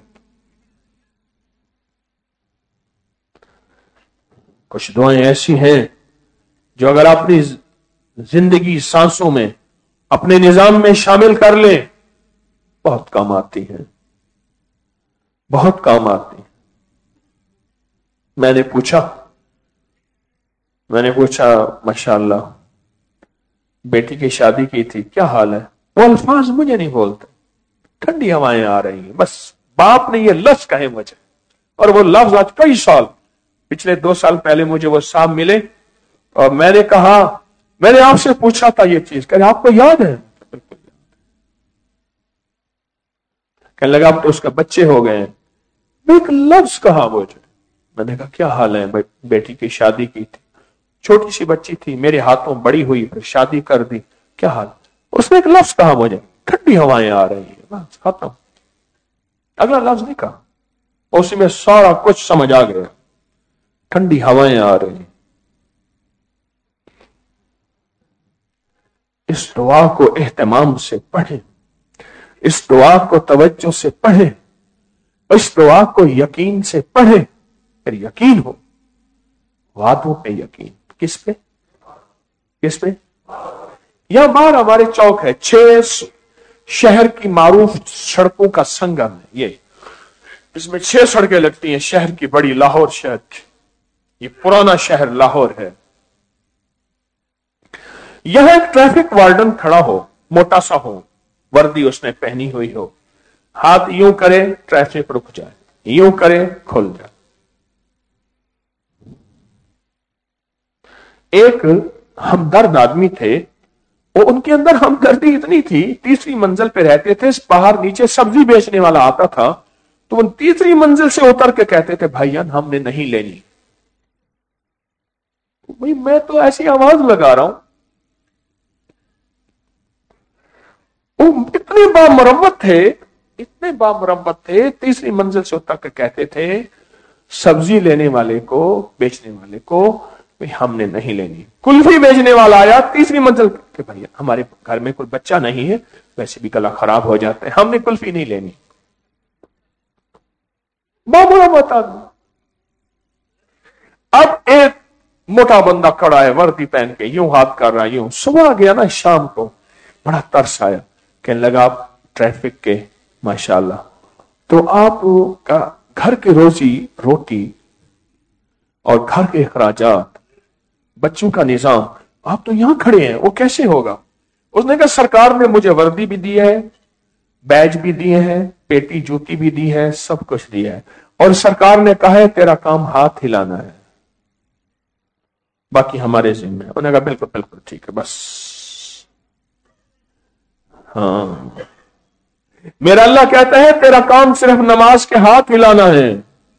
کچھ دعائیں ایسی ہیں جو اگر اپنی زندگی سانسوں میں، اپنے نظام میں شامل کر لیں، بہت کام آتی ہیں، بہت کام آتی ہیں۔ میں نے پوچھا ماشاءاللہ بیٹی کی شادی کی تھی، کیا حال ہے؟ وہ الفاظ مجھے نہیں بولتے، ٹھنڈی ہوائیں آ رہی ہیں، بس باپ نے یہ لفظ کہے مجھے، اور وہ لفظ آج کئی سال، پچھلے 2 سال پہلے مجھے وہ صاحب ملے، اور میں نے کہا، میں نے آپ سے پوچھا تھا یہ چیز، کہ آپ کو یاد ہے؟ بالکل یاد۔ کہنے لگا اب تو اس کے بچے ہو گئے ہیں۔ ایک لفظ کہا مجھے، میں نے کہا کیا حال ہے؟ بیٹی کی شادی کی تھی، چھوٹی سی بچی تھی، میرے ہاتھوں بڑی ہوئی، پھر شادی کر دی، کیا حال؟ اس نے ایک لفظ کہا مجھے، ٹھنڈی ہوائیں آ رہی ہیں، بس ختم، اگلا لفظ نہیں کہا، اسی میں سارا کچھ سمجھ آ گیا، ٹھنڈی ہوائیں آ رہی ہیں۔ اس دعا کو اہتمام سے پڑھیں، اس دعا کو توجہ سے پڑھیں، اس دعا کو یقین سے پڑھیں، پھر یقین ہو، وعدوں پہ یقین۔ کس پہ؟ کس پہ؟ یہاں باہر ہمارے چوک ہے، 6 شہر کی معروف سڑکوں کا سنگم ہے، یہ اس میں 6 سڑکیں لگتی ہیں، شہر کی بڑی، لاہور شہر کی، یہ پرانا شہر لاہور ہے۔ यहां एक ट्रैफिक वार्डन खड़ा हो, मोटा सा हो, वर्दी उसने पहनी हुई हो, हाथ यूं करे ट्रैफिक रुक जाए, यूं करे खुल जाए। एक हमदर्द आदमी थे, वो उनके अंदर हमदर्दी इतनी थी, तीसरी मंजिल पे रहते थे, बाहर नीचे सब्जी बेचने वाला आता था तो वो तीसरी मंजिल से उतर के कहते थे, भाईजान हमने नहीं लेनी। भाई मैं तो ऐसी आवाज लगा रहा हूं। वो इतने बामरम्मत थे, इतने बामरम्मत थे, तीसरी मंजिल से उतर के कहते थे सब्जी लेने वाले को, बेचने वाले को, भाई हमने नहीं लेनी। कुल्फी बेचने वाला आया तीसरी मंजिल के, भैया हमारे घर में कोई बच्चा नहीं है, वैसे भी गला खराब हो जाता है, हमने कुल्फी नहीं लेनी। बामरम्मत आदमी। अब एक मोटा बंदा खड़ा है, वर्दी पहन के, यूं हाथ कर रहा है, यूं। सुबह गया ना, शाम को बड़ा तरस आया, कहने लगा आप ट्रैफिक के माशाल्लाह, तो आप का घर की रोजी रोटी और घर के अखराजात, बच्चों का निजाम, आप तो यहां खड़े हैं, वो कैसे होगा? उसने कहा सरकार ने मुझे वर्दी भी दी है, बैज भी दिए हैं, पेटी जूती भी दी है, सब कुछ दिया है, और सरकार ने कहा है तेरा काम हाथ हिलाना है, बाकी हमारे जिम्मे। उन्होंने कहा बिल्कुल बिल्कुल ठीक है, बस। हाँ, मेरा अल्लाह कहता है तेरा काम सिर्फ नमाज के हाथ हिलाना है,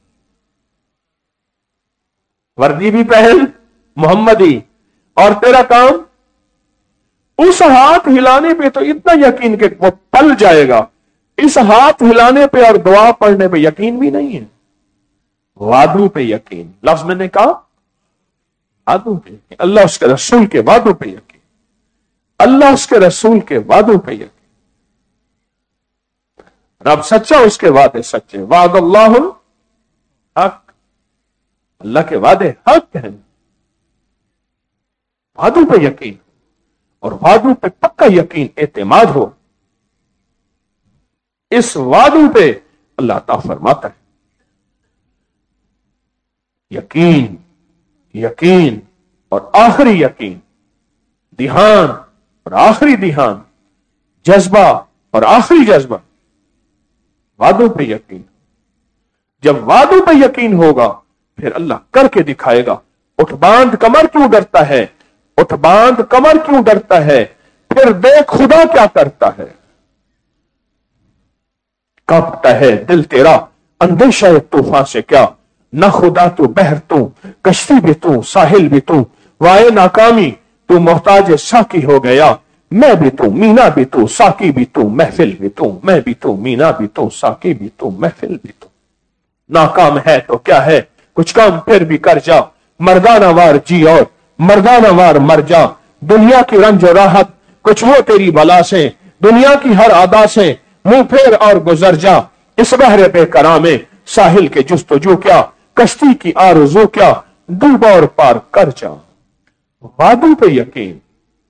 वर्दी भी पहन मोहम्मदी, और तेरा काम उस हाथ हिलाने पे तो इतना यकीन कि वो पल जाएगा, इस हाथ हिलाने पे और दुआ पढ़ने पे यकीन भी नहीं है, वादों पे यकीन। लफ्ज मैंने कहा वादों पे, अल्लाह उसके रसूल के वादों पे यकीन, अल्लाह उसके रसूल के वादों पे यकीन। रब सच्चा, उसके वादे सच्चे। वाद अल्लाह हक, अल्लाह के वादे हक हैं। वादों पे यकीन, और वादों पे पक्का यकीन, एतमाद हो, इस वादों पे अल्लाह ताला फरमाता है यकीन, यकीन और आखिरी यकीन, ध्यान और आखिरी ध्यान, जज्बा और आखिरी जज्बा, वादों पे यकीन। जब वादों पे यकीन होगा फिर अल्लाह करके दिखाएगा। उठ बांध कमर क्यों डरता है, उठ बांध कमर क्यों डरता है, फिर देख खुदा क्या करता है। कांपता है दिल तेरा अंदेशा तूफान से क्या, न खुदा तू बहर तू, कश्ती भी तू, साहिल भी तू, वाए नाकामी तू मोहताज साकी हो गया। मैं भी तू, मीना भी तू, साकी भी तू, महफिल भी तू, मैं भी तू, मीना भी तू, साकी भी तू, महफिल भी तू। नाकाम है तो क्या है, कुछ काम फिर भी कर जा, मर्दाना वार जी और मर्दाना वार मर जा। दुनिया की रंज और राहत कुछ वो तेरी बला से, दुनिया की हर आदा से मुंह फेर और गुजर जा। इस बहरे पे करामे साहिल के जुस्तजू क्या, कश्ती की आरज़ू क्या, डूब और पार कर जा। वादों पे यकीन,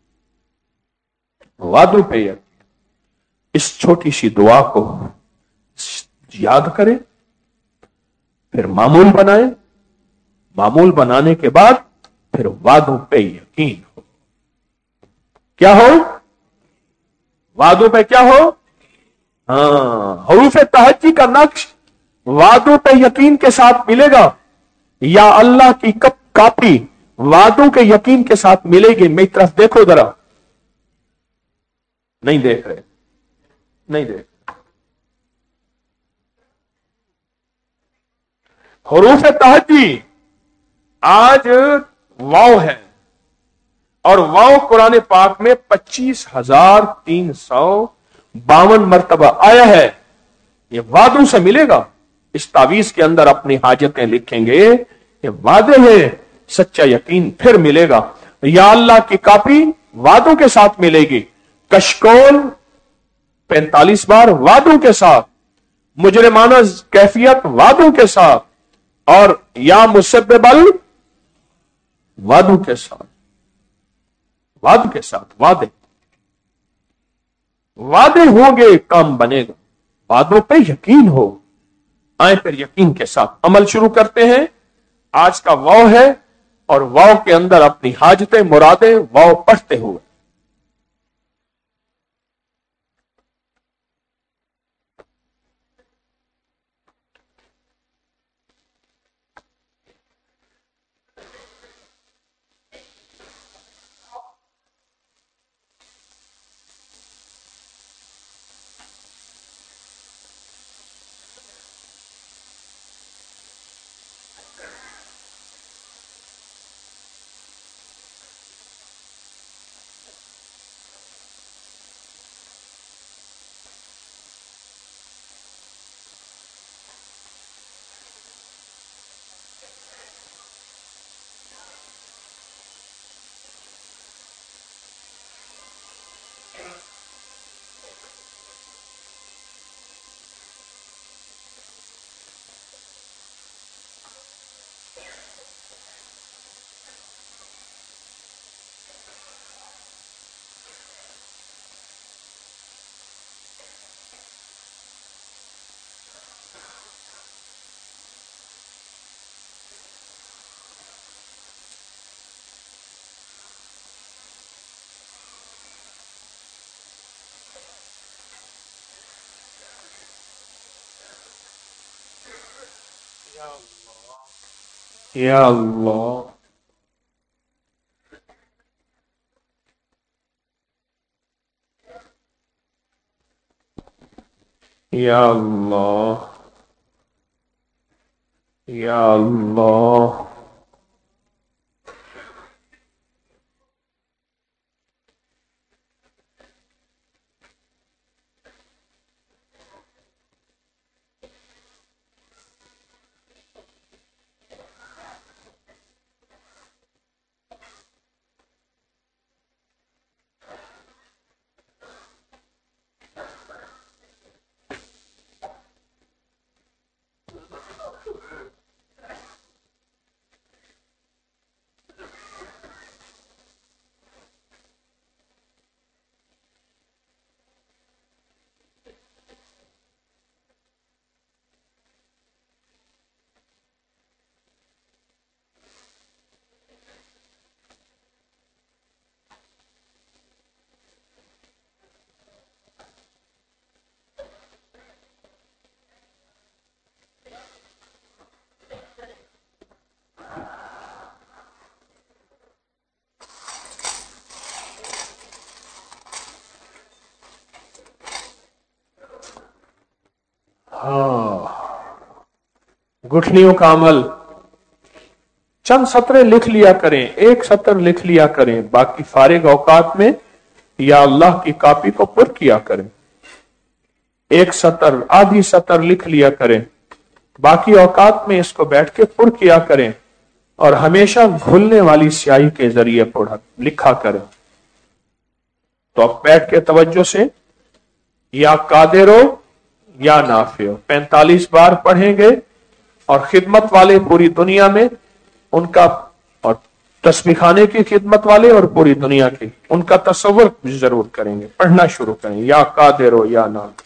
वादों पे यकीन। इस छोटी सी दुआ को याद करें, फिर मामूल बनाए, मामूल बनाने के बाद फिर वादों पे यकीन हो। क्या हो? वादों पे क्या हो? हाँ, हरूफ तहज्जी का नक्श वादों पे यकीन के साथ मिलेगा, या अल्लाह की कापी वादों के यकीन के साथ मिलेगी। मेरी तरफ देखो जरा, नहीं देख रहे, नहीं देख। हरूफ तहज्जी आज वाव है, और वाव कुरान पाक में 25,352 मरतबा आया है। ये वादों से मिलेगा। इस तावीज के अंदर अपनी हाजतें लिखेंगे, ये वादे हैं, सच्चा यकीन फिर मिलेगा। या अल्लाह की कापी वादों के साथ मिलेगी, कशकोल 45 बार वादों के साथ, मुजरिमाना कैफियत वादों के साथ, और या मुसब्बिबल वादों के साथ, वादों के साथ, वादे वादे होंगे काम बनेगा। वादों पे यकीन हो। आए फिर यकीन के साथ अमल शुरू करते हैं। आज का वाव है, और वाव के अंदर अपनी हाजतें मुरादें वाव पढ़ते हुए یا اللہ یا اللہ یا اللہ ہاں گٹھلیوں کا عمل چند سطریں لکھ لیا کریں، ایک سطر لکھ لیا کریں، باقی فارغ اوقات میں یا اللہ کی کاپی کو پر کیا کریں، ایک سطر آدھی سطر لکھ لیا کریں، باقی اوقات میں اس کو بیٹھ کے پر کیا کریں اور ہمیشہ گھلنے والی سیاہی کے ذریعے لکھا کریں۔ تو اب بیٹھ کے توجہ سے یا قادر ہو یا نافع ہو 45 بار پڑھیں گے، اور خدمت والے پوری دنیا میں ان کا، اور تسبیح خانے کی خدمت والے اور پوری دنیا کی، ان کا تصور ضرور کریں گے۔ پڑھنا شروع کریں، یا قادر ہو یا نافع۔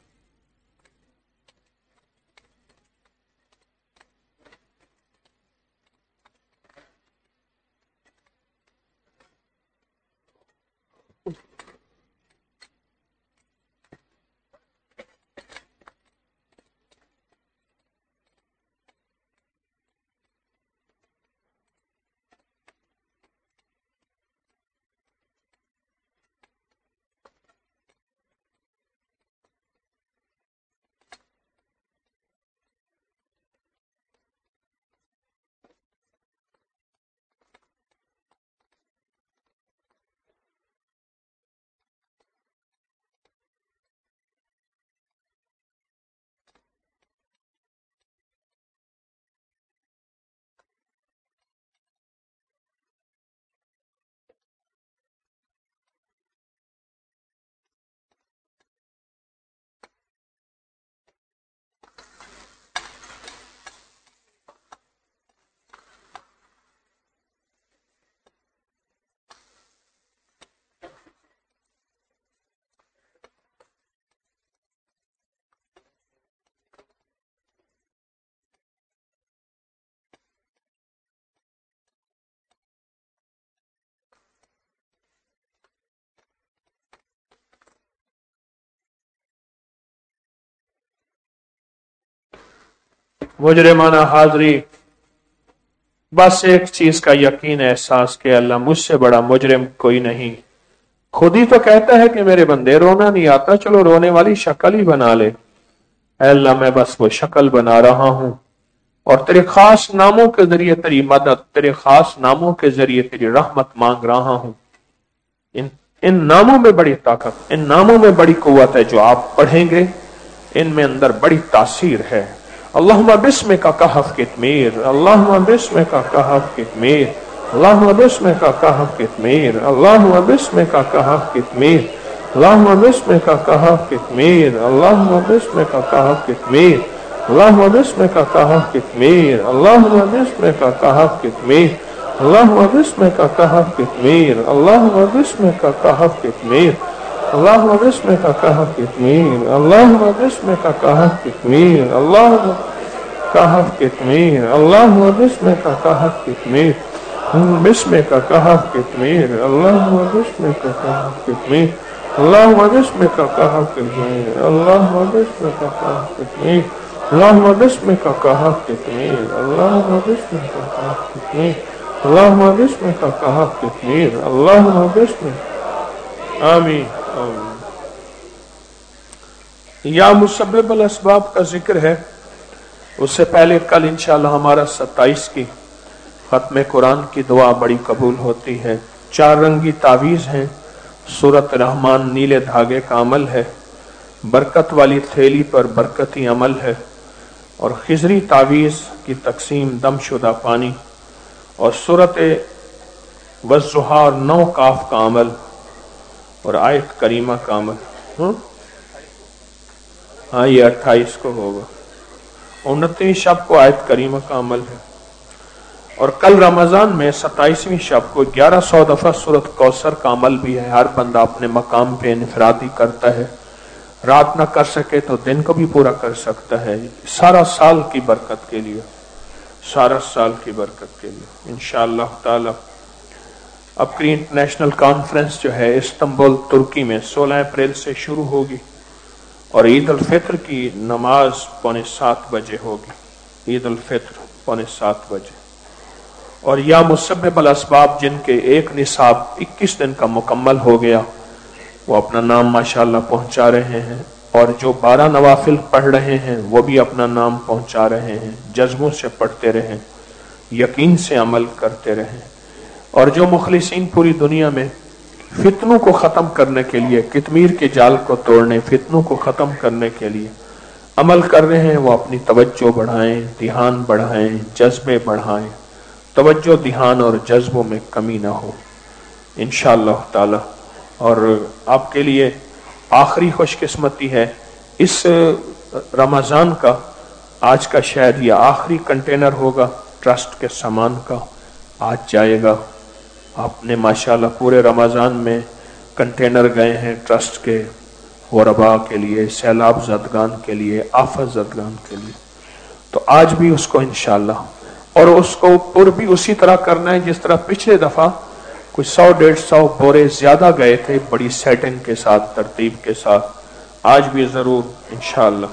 مجرمانہ حاضری، بس ایک چیز کا یقین احساس کہ اللہ مجھ سے بڑا مجرم کوئی نہیں۔ خود ہی تو کہتا ہے کہ میرے بندے رونا نہیں آتا، چلو رونے والی شکل ہی بنا لے۔ اے اللہ میں بس وہ شکل بنا رہا ہوں، اور تیرے خاص ناموں کے ذریعے تیری مدد، تیرے خاص ناموں کے ذریعے تیری رحمت مانگ رہا ہوں۔ ان ناموں میں بڑی طاقت، ان ناموں میں بڑی قوت ہے، جو آپ پڑھیں گے ان میں اندر بڑی تاثیر ہے۔ اللہم بسمک کہف کتمیر، اللہم بسمک کہف کتمیر، اللہم بسمک کہف کتمیر، اللہم بسمک کہف کتمیر، اللہم بسمک کہف کتمیر، اللہم بسمک کہف کتمیر، اللہم بسمک کہف کتمیر، اللہم بسمک کہف کتمیر، اللہم بسمک کہف کتمیر، اللہم بسمک کہف کتمیر، اللہم بسمک کہف کتمیر، اللہم بسمک کہف کتمیر، اللہم کہف کتمیر، اللہم بسمک کہف کتمیر، بسمک کہف کتمیر، اللہم بسمک کہف کتمیر، اللہم بسمک کہف کتمیر، اللہم بسمک کہف کتمیر، اللهم باسمك كهف تكمير، اللهم باسمك كهف تكمير، اللهم باسمك كهف تكمير، اللهم باسمك. آمین آمین. یا مسبب الاسباب کا ذکر ہے. اس سے پہلے کل انشاءاللہ ہمارا 27 کی ختم قرآن کی دعا بڑی قبول ہوتی ہے. 4 رنگی تعویذ ہیں. سورۃ رحمان نیلے دھاگے کا عمل ہے. برکت والی تھیلی پر برکتی عمل ہے. اور خضری تعویذ کی تقسیم دم شدہ پانی. اور سورۃ والضحیٰ 9 کاف کا عمل اور آیت کریمہ کا عمل. ہاں یہ 28 کو ہوگا. 29 شب کو آیت کریمہ کا عمل ہے. اور کل رمضان میں 27ویں شب کو 1100 دفعہ سورۃ کوثر کا عمل بھی ہے. ہر بندہ اپنے مقام پہ انفرادی کرتا ہے. رات نہ کر سکے تو دن کو بھی پورا کر سکتا ہے. سارا سال کی برکت کے لیے، سارا سال کی برکت کے لیے انشاءاللہ تعالی. اب کی انٹرنیشنل کانفرنس جو ہے استنبول ترکی میں 16 اپریل سے شروع ہوگی اور عید الفطر کی نماز 6:45 بجے ہوگی. عید الفطر 6:45 بجے. اور یا مسبب الاسباب جن کے ایک نصاب 21 دن کا مکمل ہو گیا وہ اپنا نام ماشاءاللہ پہنچا رہے ہیں. اور جو 12 نوافل پڑھ رہے ہیں وہ بھی اپنا نام پہنچا رہے ہیں. جذبوں سے پڑھتے رہیں، یقین سے عمل کرتے رہیں. اور جو مخلصین پوری دنیا میں فتنوں کو ختم کرنے کے لیے، کتمیر کے جال کو توڑنے، فتنوں کو ختم کرنے کے لیے عمل کر رہے ہیں وہ اپنی توجہ بڑھائیں، دھیان بڑھائیں، جذبے بڑھائیں. توجہ، دھیان اور جذبوں میں کمی نہ ہو انشاءاللہ تعالی. اور آپ کے لیے آخری خوش قسمتی ہے، اس رمضان کا آج کا شاید یہ آخری کنٹینر ہوگا ٹرسٹ کے سامان کا. آج جائے گا. آپ نے ماشاءاللہ پورے رمضان میں کنٹینر گئے ہیں ٹرسٹ کے غرباء کے لیے، سیلاب زدگان کے لیے، آفت زدگان کے لیے. تو آج بھی اس کو انشاءاللہ، اور اس کو پر بھی اسی طرح کرنا ہے جس طرح پچھلے دفعہ کچھ 100-150 بورے زیادہ گئے تھے، بڑی سیٹنگ کے ساتھ، ترتیب کے ساتھ. آج بھی ضرور انشاءاللہ.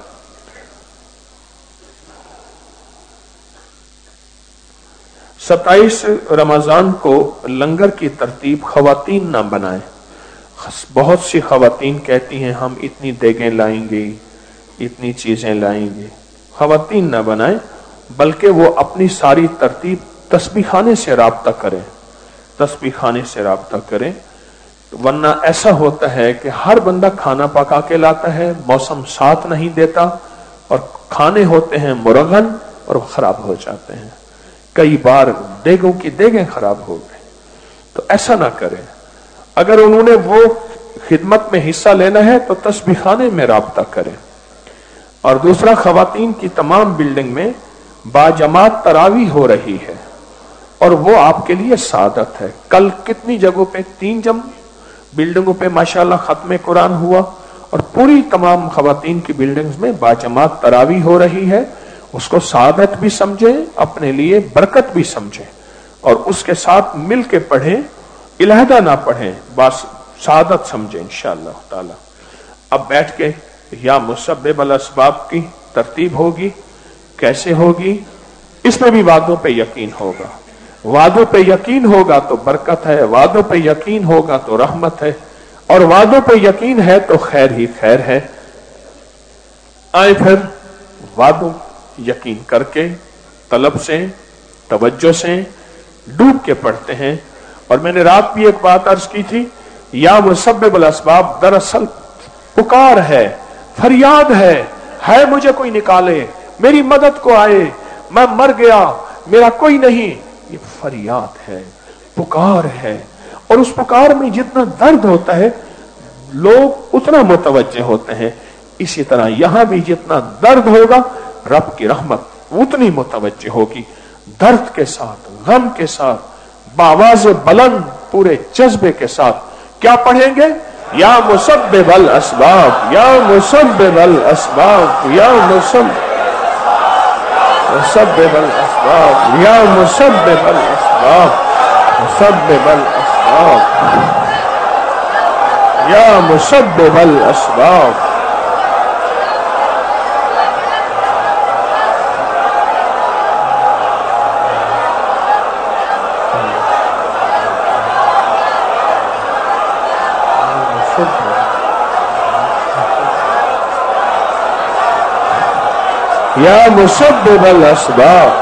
ستائیس رمضان کو لنگر کی ترتیب خواتین نہ بنائیں. بہت سی خواتین کہتی ہیں ہم اتنی دیگیں لائیں گے، اتنی چیزیں لائیں گے. خواتین نہ بنائیں، بلکہ وہ اپنی ساری ترتیب تسبیح خانے سے رابطہ کریں. تسبیح خانے سے رابطہ کریں. ورنہ ایسا ہوتا ہے کہ ہر بندہ کھانا پکا کے لاتا ہے، موسم ساتھ نہیں دیتا، اور کھانے ہوتے ہیں مرغن اور خراب ہو جاتے ہیں. کئی بار دیگوں کی دیگیں خراب ہو گئی. تو ایسا نہ کریں. اگر انہوں نے وہ خدمت میں حصہ لینا ہے تو تسبیح خانے میں رابطہ کریں. اور دوسرا، خواتین کی تمام بلڈنگ میں باجماعت تراویح ہو رہی ہے اور وہ آپ کے لیے سعادت ہے. کل کتنی جگہوں پہ 3 بلڈنگوں پہ ماشاءاللہ ختم قرآن ہوا اور پوری تمام خواتین کی بلڈنگز میں باجماعت تراویح ہو رہی ہے. اس کو سعادت بھی سمجھیں، اپنے لیے برکت بھی سمجھیں، اور اس کے ساتھ مل کے پڑھیں، علیحدہ نہ پڑھیں، بس سعادت سمجھیں انشاءاللہ تعالی. اب بیٹھ کے یا مسبب الاسباب کی ترتیب ہوگی. کیسے ہوگی؟ اس میں بھی وعدوں پہ یقین ہوگا. وعدوں پہ یقین ہوگا تو برکت ہے، وعدوں پہ یقین ہوگا تو رحمت ہے، اور وعدوں پہ یقین ہے تو خیر ہی خیر ہے. آئے پھر وعدوں یقین کر کے طلب سے، توجہ سے ڈوب کے پڑھتے ہیں. اور میں نے رات بھی ایک بات عرض کی تھی، یا مسبب الاسباب دراصل پکار ہے، فریاد ہے مجھے کوئی نکالے، میری مدد کو آئے، میں مر گیا، میرا کوئی نہیں. یہ فریاد ہے، پکار ہے. اور اس پکار میں جتنا درد ہوتا ہے لوگ اتنا متوجہ ہوتے ہیں. اسی طرح یہاں بھی جتنا درد ہوگا رب کی رحمت اتنی متوجہ ہوگی. درد کے ساتھ، غم کے ساتھ، بآواز بلند، پورے جذبے کے ساتھ کیا پڑھیں گے؟ یا مسبب الاسباب، یا مسبب الاسباب، یا مسبب الاسباب، یا مسبب الاسباب، مسبب الاسباب، یا مسبب الاسباب. یا مسبب الاسباب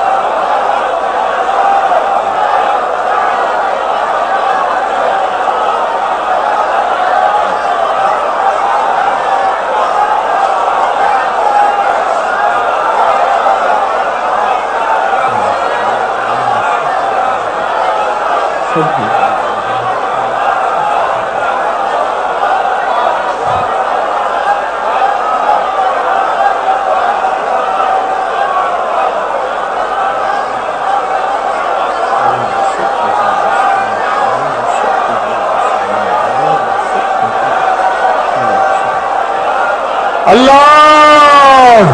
اللہ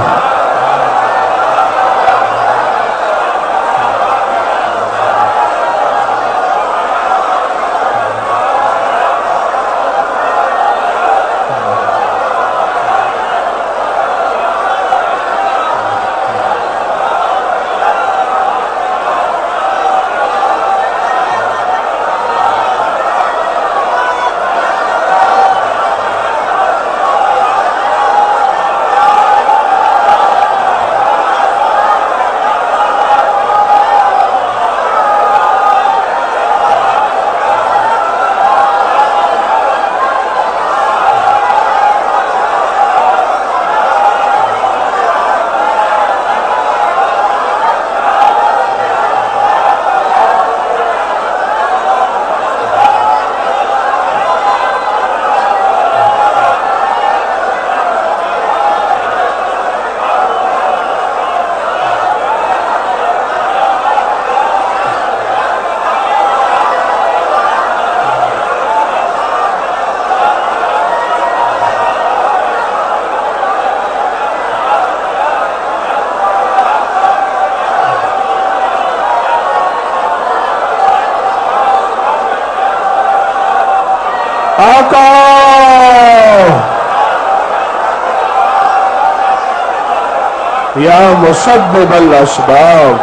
آقا یا مسبب الاسباب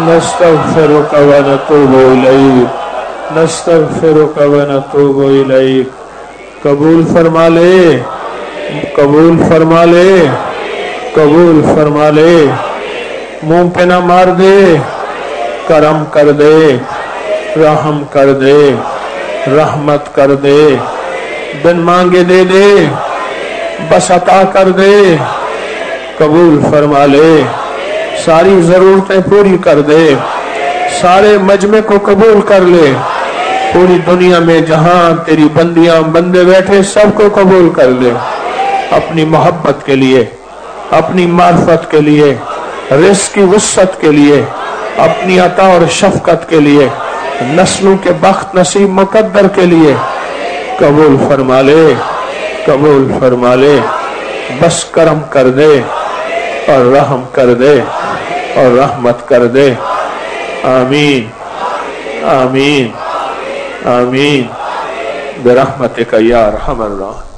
नस्तगफिरुक व नतूबु इलैक, नस्तगफिरुक व नतूबु इलैक। कबूल फरमा ले, कबूल फरमा ले, कबूल फरमा ले। मुंह पे ना मार दे, करम कर दे, रहम कर दे, रहमत कर दे। बिन मांगे दे दे, बस अता कर दे। कबूल फरमा ले, सारी जरूरतें पूरी कर दे। सारे मजमे को कबूल कर ले। पूरी दुनिया में जहां तेरी बंदियां बंदे बैठे सबको कबूल कर ले। अपनी मोहब्बत के लिए, अपनी मार्फत के लिए, रिस्क की वुसअत के लिए, अपनी अता और शफकत के लिए, नस्लों के बख्त नसीब मुकद्दर के लिए कबूल फरमा ले, कबूल फरमा ले। बस करम कर दे और रहम कर दे और रहमत कर दे। आमीन आमीन आमीन बिरहमतिका या अरहमर राहिमीन।